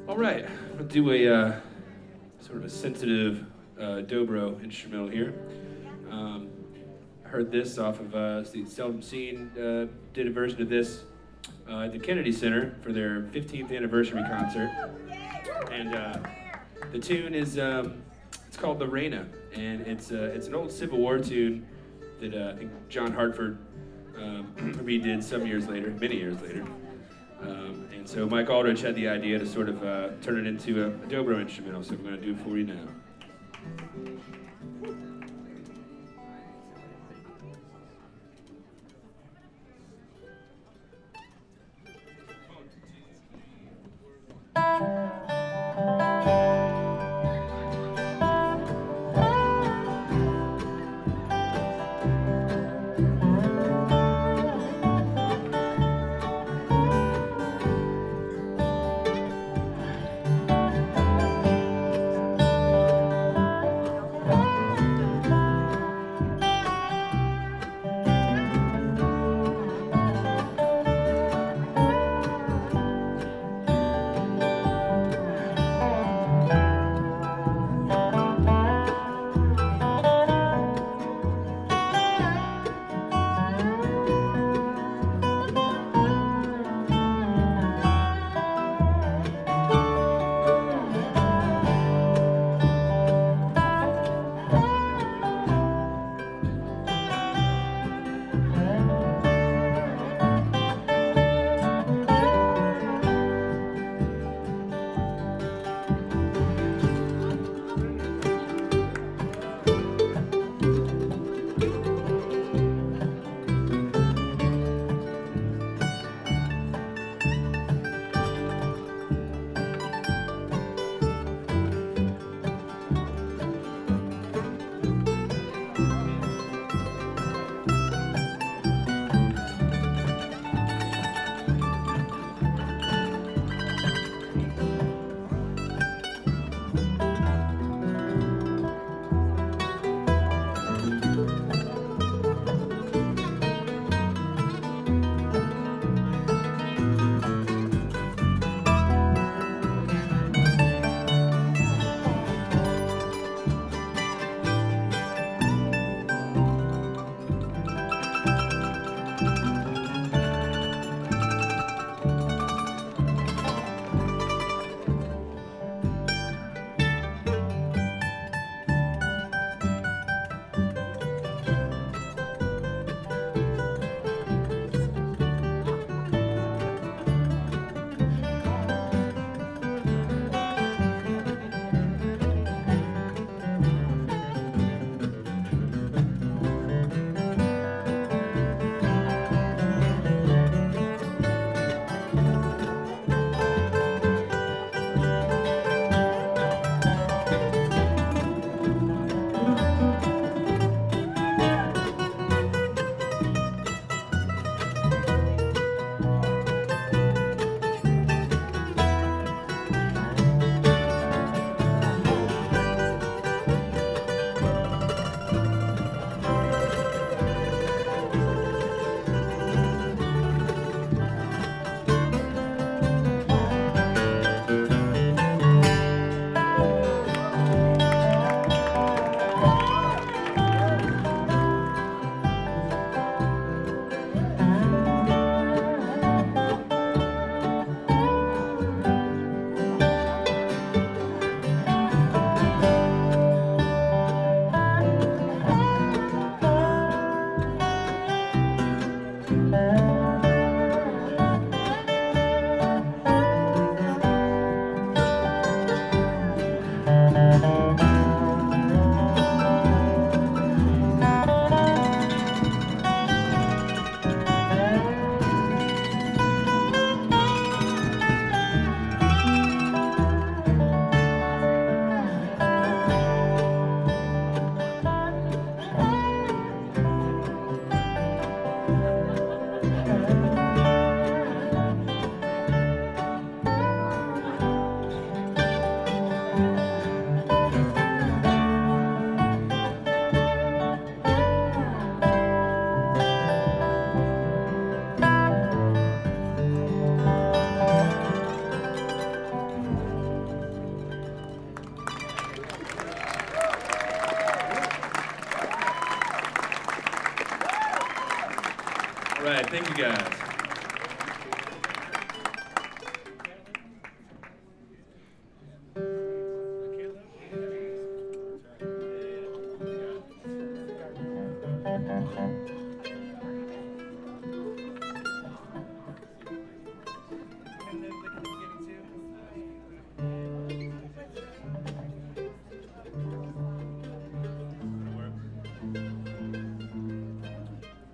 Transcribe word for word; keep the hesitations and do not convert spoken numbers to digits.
All right, I'll do a uh, sort of a sensitive uh, dobro instrumental here. Um, I heard this off of uh, the Seldom Seen uh, did a version of this uh, at the Kennedy Center for their fifteenth anniversary concert, and uh, the tune is um, it's called "La Reina," and it's uh, it's an old Civil War tune that uh, I think John Hartford um, redid some years later, many years later. Um, and so Mike Aldrich had the idea to sort of uh, turn it into a, a dobro instrumental, so I'm going to do it for you now. All right, thank you guys.